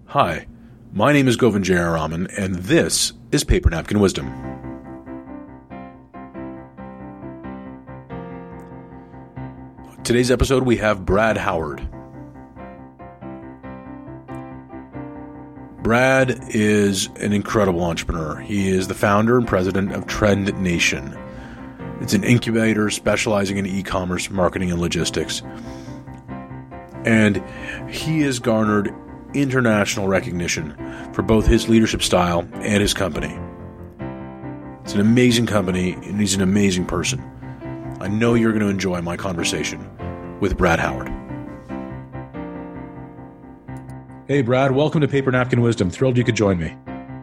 Hi, my name is Govind Jayaraman, and this is Paper Napkin Wisdom. Today's episode, we have Brad Howard. Brad is an incredible entrepreneur. He is the founder and president of Trend Nation. It's an incubator specializing in e-commerce, marketing, and logistics. And he has garnered international recognition for both his leadership style and his company. It's an amazing company, and he's an amazing person. I know you're going to enjoy my conversation with Brad Howard. Hey, Brad, welcome to Paper Napkin Wisdom. Thrilled you could join me.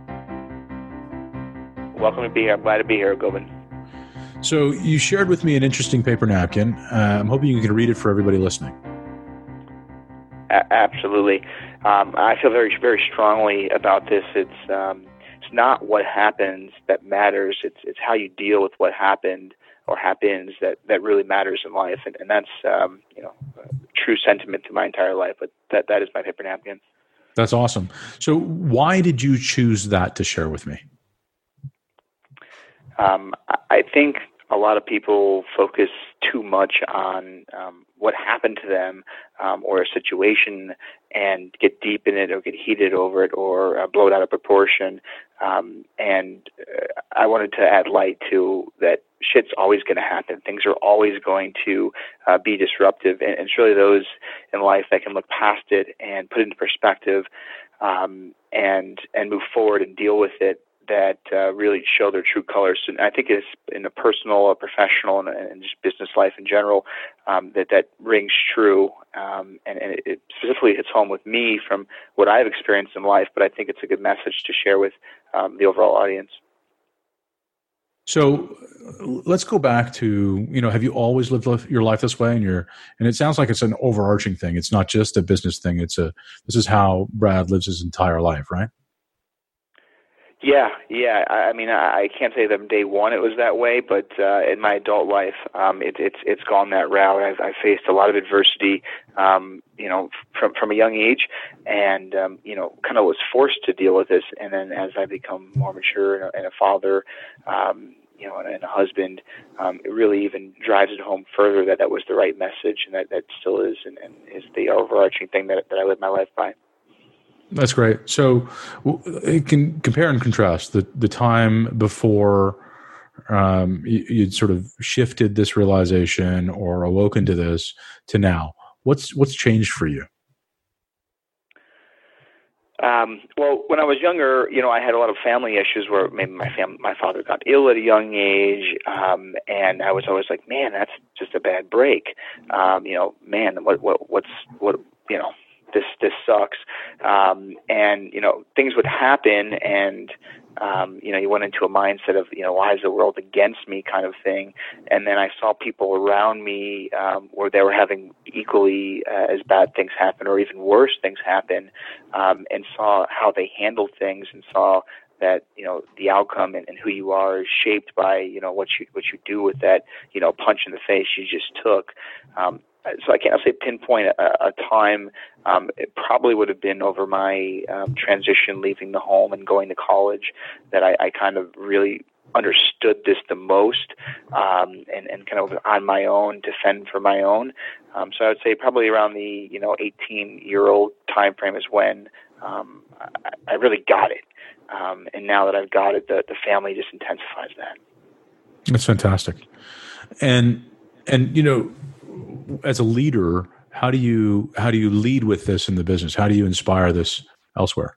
Welcome to be here. I'm glad to be here, Govind. So you shared with me an interesting paper napkin. I'm hoping you can read it for everybody listening. Absolutely. I feel very, very strongly about this. It's not what happens that matters. It's how you deal with what happened or happens that really matters in life. And that's true sentiment to my entire life. But that is my paper napkin. That's awesome. So why did you choose that to share with me? I think a lot of people focus too much on what happened to them or a situation and get deep in it or get heated over it or blow it out of proportion. And I wanted to add light to that shit's always going to happen. Things are always going to be disruptive. And it's really those in life that can look past it and put it into perspective and move forward and deal with it that really show their true colors. And I think it's in a personal or professional and just business life in general that rings true. And it specifically hits home with me from what I've experienced in life, but I think it's a good message to share with the overall audience. So let's go back to, have you always lived your life this way? And it sounds like it's an overarching thing. It's not just a business thing. This is how Brad lives his entire life, right? Yeah. I mean, I can't say that from day one it was that way, but in my adult life, it's gone that route. I've faced a lot of adversity, from a young age, and kind of was forced to deal with this. And then as I become more mature and a father, and a husband, it really even drives it home further that was the right message, and that still is, and is the overarching thing that I live my life by. That's great. So it can compare and contrast the time before you'd sort of shifted this realization or awoken to this to now. What's changed for you? Well, when I was younger, I had a lot of family issues where maybe my father got ill at a young age, and I was always like, man, that's just a bad break. This sucks. And things would happen, and you went into a mindset of, why is the world against me kind of thing. And then I saw people around me where they were having equally as bad things happen or even worse things happen, and saw how they handled things and saw that, the outcome and who you are is shaped by, what you do with that, punch in the face you just took. So I can't say pinpoint a time. It probably would have been over my transition, leaving the home and going to college, that I kind of really understood this the most, and kind of on my own to fend for my own. So I would say probably around the 18-year-old time frame is when I really got it. And now that I've got it, the family just intensifies that. That's fantastic. And as a leader, how do you lead with this in the business? How do you inspire this elsewhere?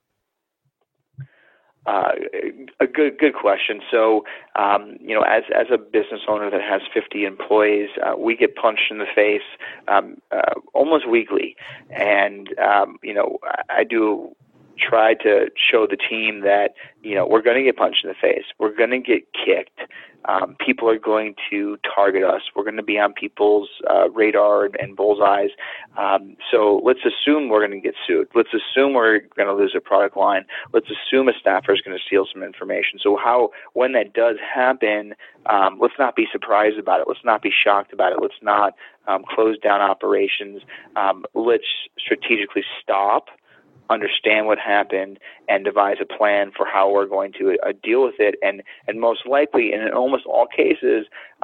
A good question. So, as a business owner that has 50 employees, we get punched in the face almost weekly, and I do try to show the team that we're going to get punched in the face, we're going to get kicked. People are going to target us. We're going to be on people's radar and bullseyes. So let's assume we're going to get sued. Let's assume we're going to lose a product line. Let's assume a staffer is going to steal some information. So when that does happen, let's not be surprised about it. Let's not be shocked about it. Let's not close down operations. Let's strategically stop, understand what happened, and devise a plan for how we're going to deal with it. And most likely, and in almost all cases,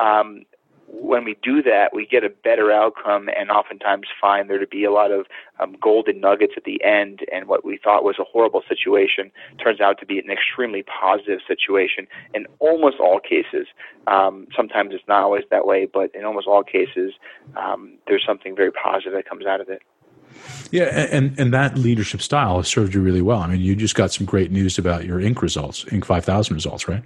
when we do that, we get a better outcome and oftentimes find there to be a lot of golden nuggets at the end, and what we thought was a horrible situation turns out to be an extremely positive situation in almost all cases. Sometimes it's not always that way, but in almost all cases, there's something very positive that comes out of it. Yeah, and that leadership style has served you really well. I mean, you just got some great news about your Inc. results, Inc. 5000 results, right?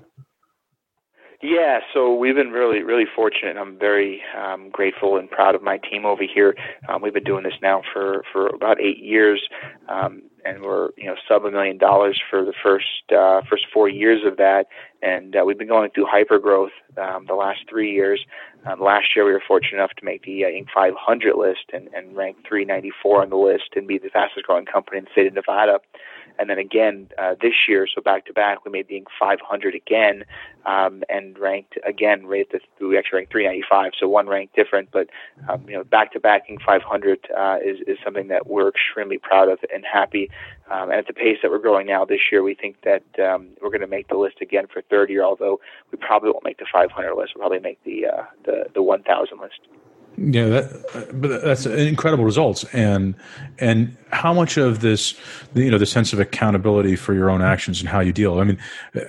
Yeah, so we've been really, really fortunate. I'm very grateful and proud of my team over here. We've been doing this now for about 8 years, and we're sub $1 million for the first 4 years of that. And we've been going through hyper growth the last 3 years. Last year, we were fortunate enough to make the Inc. 500 list and rank 394 on the list and be the fastest growing company in the state of Nevada. And then again this year, so back to back, we made the Inc. 500 again, and ranked again. We actually ranked 395, so one rank different. But back to back Inc. 500 is something that we're extremely proud of and happy. And at the pace that we're growing now this year, we think that we're going to make the list again for third year. Although we probably won't make the 500 list, we'll probably make the 1,000 list. Yeah, but that's incredible results. And how much of this, the sense of accountability for your own actions and how you deal. I mean,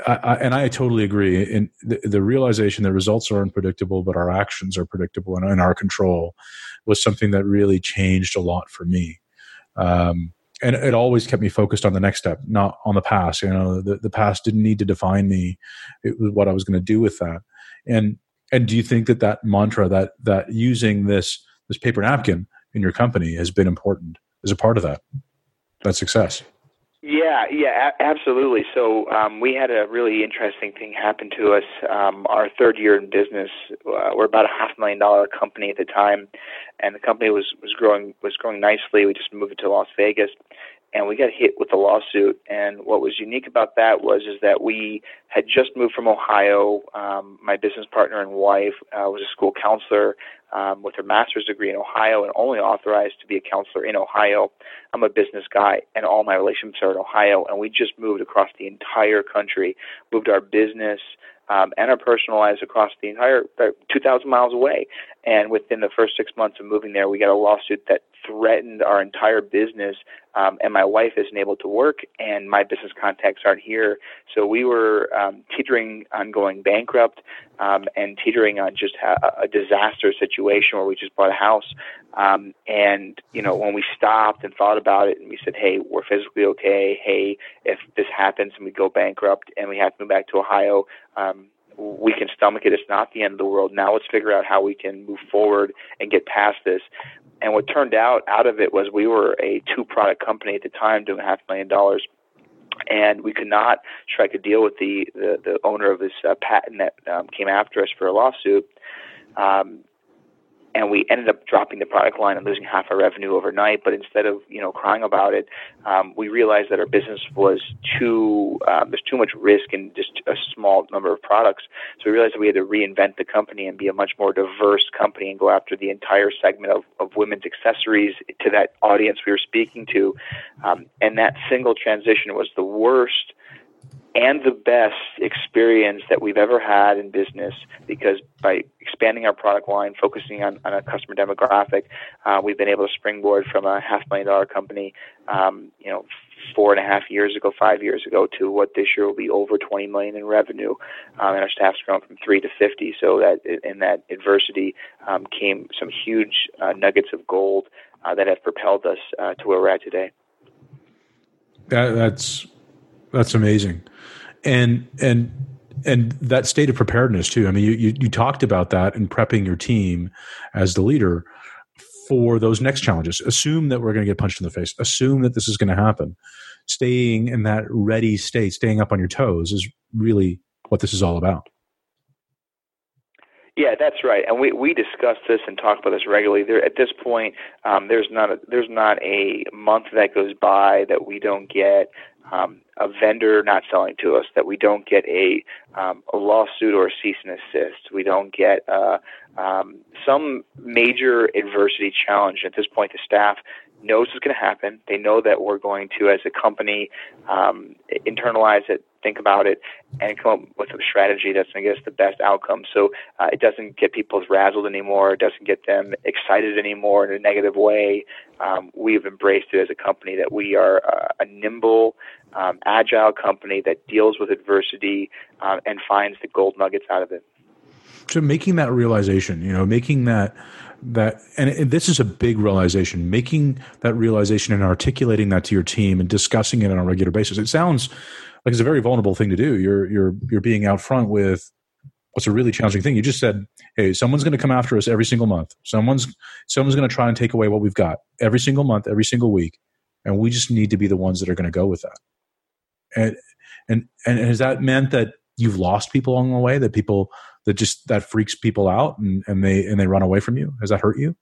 I totally agree. And the realization that results are unpredictable, but our actions are predictable and in our control was something that really changed a lot for me. And it always kept me focused on the next step, not on the past. The past didn't need to define me. It was what I was going to do with that. And do you think that mantra, that using this paper napkin in your company has been important as a part of that success? Yeah, absolutely. So we had a really interesting thing happen to us. Our third year in business, we're about a $500,000 company at the time, and the company was growing nicely. We just moved it to Las Vegas, and we got hit with a lawsuit. And what was unique about that was that we had just moved from Ohio. My business partner and wife was a school counselor with her master's degree in Ohio and only authorized to be a counselor in Ohio. I'm a business guy, and all my relationships are in Ohio. And we just moved across the entire country, moved our business and our personal lives across the entire 2,000 miles away. And within the first 6 months of moving there, we got a lawsuit that threatened our entire business, and my wife isn't able to work, and my business contacts aren't here. So we were teetering on going bankrupt and teetering on just a disaster situation where we just bought a house. And, when we stopped and thought about it and we said, hey, we're physically okay. Hey, if this happens and we go bankrupt and we have to move back to Ohio, we can stomach it. It's not the end of the world. Now let's figure out how we can move forward and get past this. And what turned out of it was we were a 2-product company at the time doing $500,000. And we could not strike a deal with the owner of this patent that came after us for a lawsuit. And we ended up dropping the product line and losing half our revenue overnight. But instead of crying about it, we realized that our business was there's too much risk in just a small number of products. So we realized that we had to reinvent the company and be a much more diverse company and go after the entire segment of women's accessories to that audience we were speaking to. And that single transition was the worst and the best experience that we've ever had in business, because by expanding our product line, focusing on a customer demographic, we've been able to springboard from a $500,000 company, 4.5 years ago, 5 years ago, to what this year will be over $20 million in revenue. And our staff's grown from 3 to 50. So that in that adversity came some huge nuggets of gold that have propelled us to where we're at today. That's amazing. And that state of preparedness too. I mean, you talked about that in prepping your team as the leader for those next challenges. Assume that we're going to get punched in the face. Assume that this is going to happen. Staying in that ready state, staying up on your toes is really what this is all about. Yeah, that's right, and we discuss this and talk about this regularly. At this point, there's not a month that goes by that we don't get a vendor not selling to us, that we don't get a lawsuit or a cease and assist. We don't get some major adversity challenge. At this point, the staff knows what's going to happen. They know that we're going to, as a company, internalize it, think about it, and come up with a strategy that's going to get us the best outcome. So it doesn't get people razzled anymore. It doesn't get them excited anymore in a negative way. We've embraced it as a company that we are a nimble, agile company that deals with adversity and finds the gold nuggets out of it. So making that realization, making that, and this is a big realization, making that realization and articulating that to your team and discussing it on a regular basis. It sounds like it's a very vulnerable thing to do. You're being out front with what's a really challenging thing. You just said, hey, someone's going to come after us every single month. Someone's going to try and take away what we've got every single month, every single week. And we just need to be the ones that are going to go with that. And has that meant that you've lost people along the way, that freaks people out and they run away from you? Has that hurt you?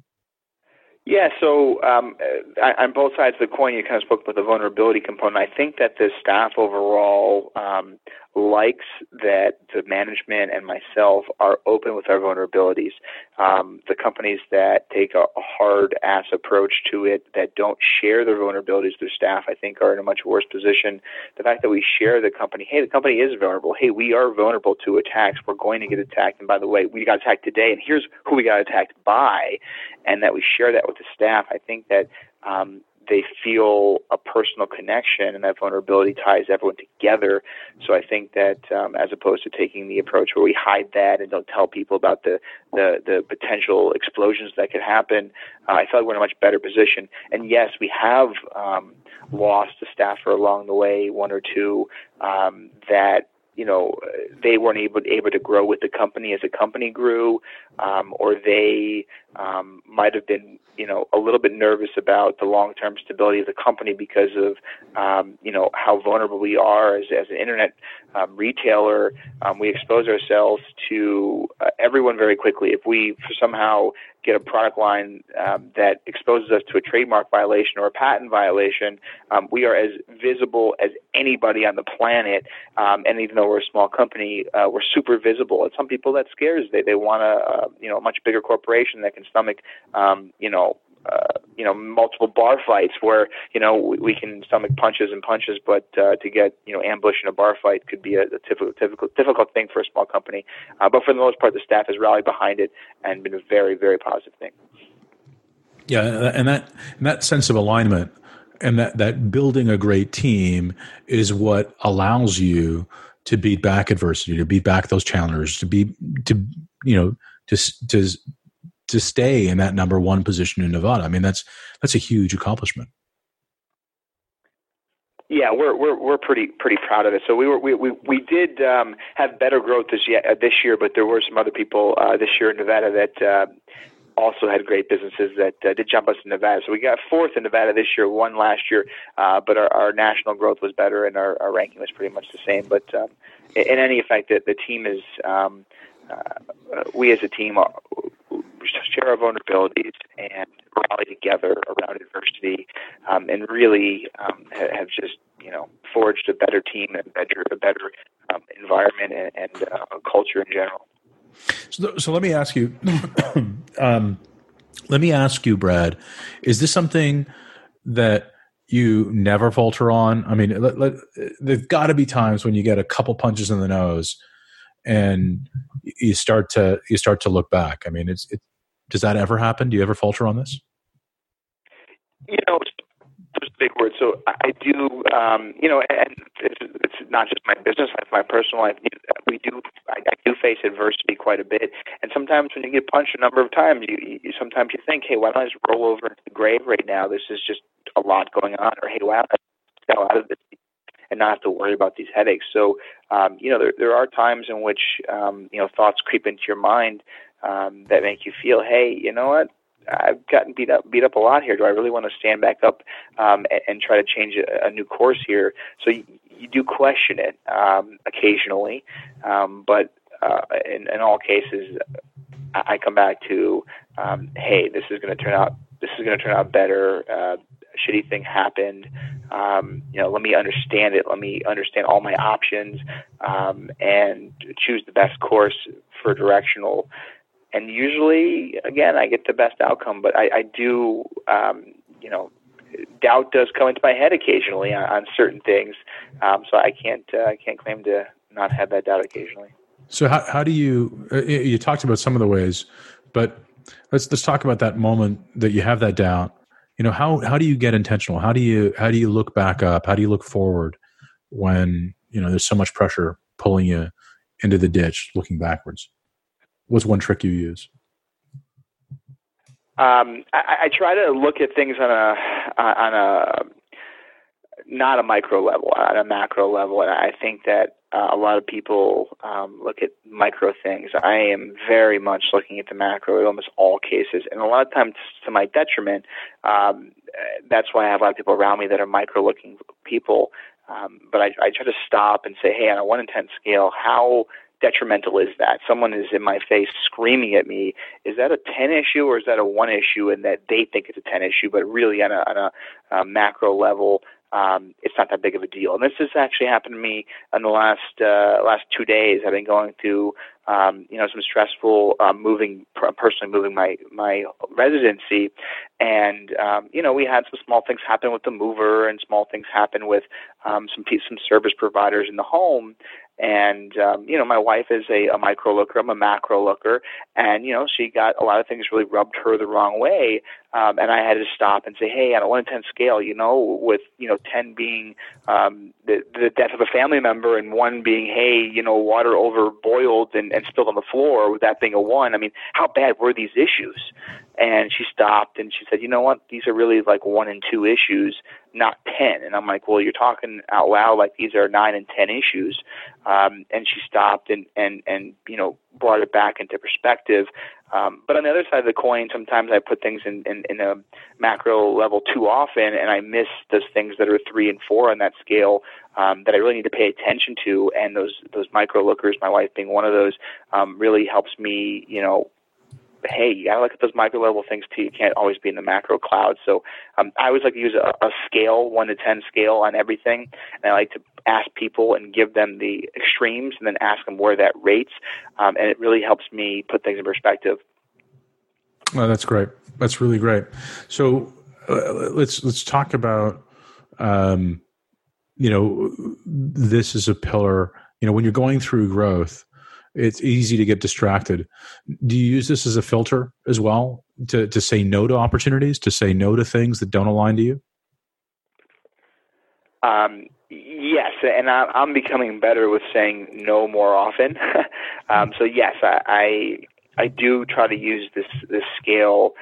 Yeah, so on both sides of the coin, you kind of spoke about the vulnerability component. I think that the staff overall likes that the management and myself are open with our vulnerabilities. The companies that take a hard-ass approach to it, that don't share their vulnerabilities with their staff, I think are in a much worse position. The fact that we share the company is vulnerable. Hey, we are vulnerable to attacks. We're going to get attacked. And by the way, we got attacked today, and here's who we got attacked by, and that we share that with the staff. I think that they feel a personal connection, and that vulnerability ties everyone together. So I think that as opposed to taking the approach where we hide that and don't tell people about the potential explosions that could happen, I feel like we're in a much better position. And yes, we have lost a staffer along the way, one or two, that they weren't able to grow with the company as the company grew, or they might have been, a little bit nervous about the long-term stability of the company because of, how vulnerable we are as an internet retailer. We expose ourselves to everyone very quickly. If we somehow get a product line that exposes us to a trademark violation or a patent violation, we are as visible as anybody on the planet. And even though we're a small company, we're super visible. And some people that scares. They want a much bigger corporation that can stomach, multiple bar fights where, we can stomach punches, but to get, ambushed in a bar fight could be a difficult thing for a small company. But for the most part, the staff has rallied behind it and been a very, very positive thing. Yeah, and that sense of alignment and that building a great team is what allows you to beat back adversity, to beat back those challengers, to stay in that number one position in Nevada. I mean, that's a huge accomplishment. Yeah, we're pretty proud of it. So we did have better growth this year, but there were some other people this year in Nevada that also had great businesses that did jump us in Nevada. So we got fourth in Nevada this year, one last year, but our national growth was better and our ranking was pretty much the same. But in any effect, the team is we as a team share our vulnerabilities and rally together around adversity, and really have just forged a better team and a better environment and culture in general. So let me ask you, Brad, is this something that you never falter on? I mean, there's got to be times when you get a couple punches in the nose and you start to look back. I mean, does that ever happen? Do you ever falter on this? There's a big word. So I do, and it's not just my business life, my personal life. I do face adversity quite a bit. And sometimes when you get punched a number of times, you sometimes you think, hey, why don't I just roll over into the grave right now? This is just a lot going on. Or, hey, why don't I get out of this and not have to worry about these headaches? So, there are times in which, thoughts creep into your mind that make you feel, hey, you know what? I've gotten beat up a lot here. Do I really want to stand back up and try to change a new course here? So you do question it occasionally, but in all cases, I come back to, hey, this is going to turn out better. A shitty thing happened. Let me understand it. Let me understand all my options and choose the best course for directional. And usually, again, I get the best outcome, but I do, doubt does come into my head occasionally on certain things. So I can't claim to not have that doubt occasionally. So how do you talked about some of the ways, but let's talk about that moment that you have that doubt. How do you get intentional? How do you look back up? How do you look forward when, there's so much pressure pulling you into the ditch, looking backwards? What's one trick you use? I try to look at things on a not a micro level, on a macro level, and I think that a lot of people look at micro things. I am very much looking at the macro in almost all cases, and a lot of times to my detriment. That's why I have a lot of people around me that are micro-looking people. But I try to stop and say, hey, on a 1 in 10 scale, how detrimental is that? Someone is in my face screaming at me. Is that a 10 issue or is that a 1 issue, and that they think it's a 10 issue, but really on a macro level, it's not that big of a deal. And this has actually happened to me in the last 2 days. I've been going through some stressful personally moving my residency, and we had some small things happen with the mover, and small things happen with some service providers in the home. And, my wife is a micro looker. I'm a macro looker. And, she got a lot of things really rubbed her the wrong way. And I had to stop and say, hey, on a 1 in 10 scale, with, 10 being the death of a family member, and 1 being, hey, water over boiled and spilled on the floor, with that being a 1, I mean, how bad were these issues? And she stopped and she said, you know what, these are really like 1 and 2 issues, not 10. And I'm like, well, you're talking out loud like these are 9 and 10 issues. And she stopped and brought it back into perspective. But on the other side of the coin, sometimes I put things in a macro level too often, and I miss those things that are 3 and 4 on that scale that I really need to pay attention to. And those micro lookers, my wife being one of those, really helps me, hey, you got to look at those micro level things too. You can't always be in the macro cloud. So I always like to use a scale, 1 to 10 scale on everything. And I like to ask people and give them the extremes and then ask them where that rates. And it really helps me put things in perspective. Oh, that's great. That's really great. So let's talk about, this is a pillar, when you're going through growth, it's easy to get distracted. Do you use this as a filter as well to say no to opportunities, to say no to things that don't align to you? Yes, and I'm becoming better with saying no more often. So yes, I do try to use this scale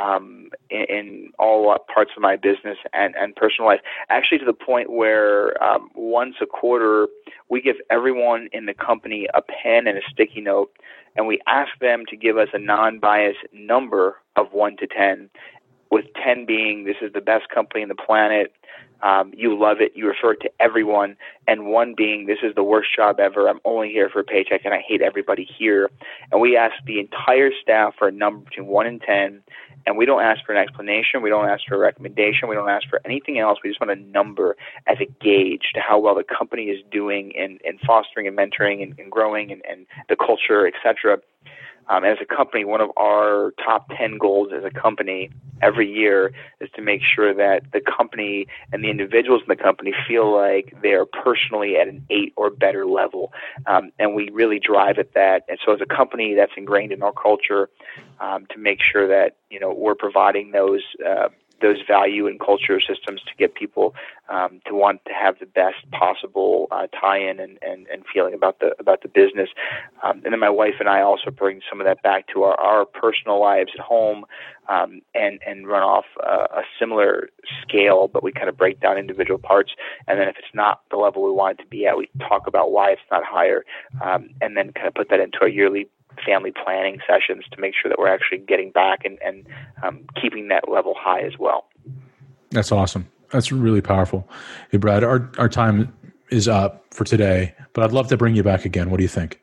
in all parts of my business and personal life, actually to the point where once a quarter we give everyone in the company a pen and a sticky note, and we ask them to give us a non-biased number of 1 to 10, with 10 being this is the best company on the planet, you love it, you refer it to everyone, and 1 being this is the worst job ever, I'm only here for a paycheck and I hate everybody here. And we ask the entire staff for a number between 1 and 10, and we don't ask for an explanation, we don't ask for a recommendation, we don't ask for anything else. We just want a number as a gauge to how well the company is doing in fostering and mentoring and growing and the culture, et cetera. As a company, one of our top 10 goals as a company every year is to make sure that the company and the individuals in the company feel like they are personally at an 8 or better level. And we really drive at that. And so as a company, that's ingrained in our culture to make sure that, we're providing those value and culture systems to get people to want to have the best possible tie-in and feeling about the business. And then my wife and I also bring some of that back to our personal lives at home and run off a similar scale, but we kind of break down individual parts. And then if it's not the level we want it to be at, we talk about why it's not higher, and then kind of put that into our yearly family planning sessions to make sure that we're actually getting back and keeping that level high as well. That's awesome. That's really powerful. Hey, Brad, our time is up for today, but I'd love to bring you back again. What do you think?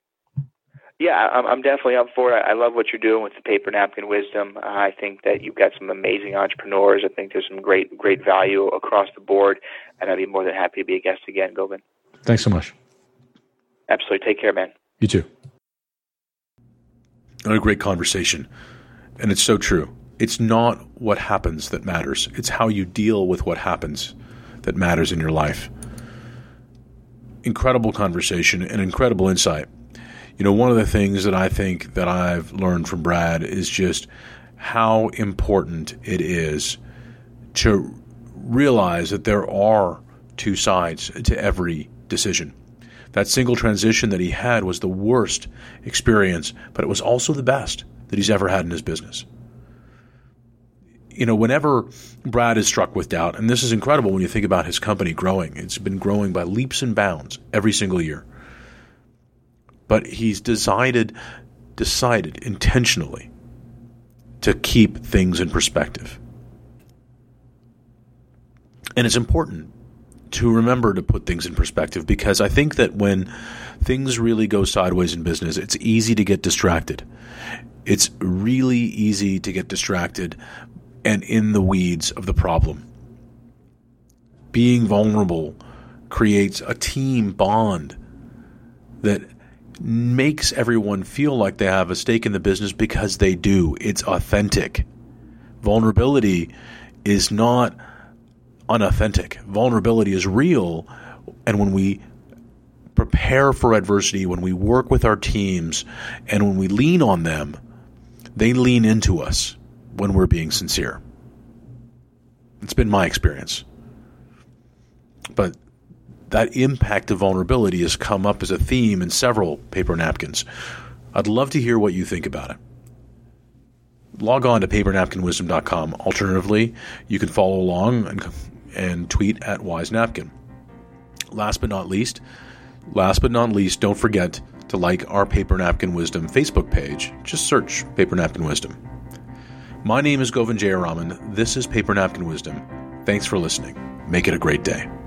Yeah, I'm definitely up for it. I love what you're doing with the Paper Napkin Wisdom. I think that you've got some amazing entrepreneurs. I think there's some great value across the board, and I'd be more than happy to be a guest again, Govind. Thanks so much. Absolutely. Take care, man. You too. What a great conversation. And it's so true. It's not what happens that matters. It's how you deal with what happens that matters in your life. Incredible conversation and incredible insight. One of the things that I think that I've learned from Brad is just how important it is to realize that there are two sides to every decision. That single transition that he had was the worst experience, but it was also the best that he's ever had in his business. Whenever Brad is struck with doubt, and this is incredible when you think about his company growing, it's been growing by leaps and bounds every single year. But he's decided intentionally to keep things in perspective. And it's important to remember to put things in perspective, because I think that when things really go sideways in business, it's easy to get distracted. It's really easy to get distracted and in the weeds of the problem. Being vulnerable creates a team bond that makes everyone feel like they have a stake in the business, because they do. It's authentic. Vulnerability is not unauthentic. Vulnerability is real. And when we prepare for adversity, when we work with our teams, and when we lean on them, they lean into us when we're being sincere. It's been my experience. But that impact of vulnerability has come up as a theme in several paper napkins. I'd love to hear what you think about it. Log on to papernapkinwisdom.com. Alternatively, you can follow along and tweet at WiseNapkin. Last but not least, don't forget to like our Paper Napkin Wisdom Facebook page. Just search Paper Napkin Wisdom. My name is Govind Jayaraman. This is Paper Napkin Wisdom. Thanks for listening. Make it a great day.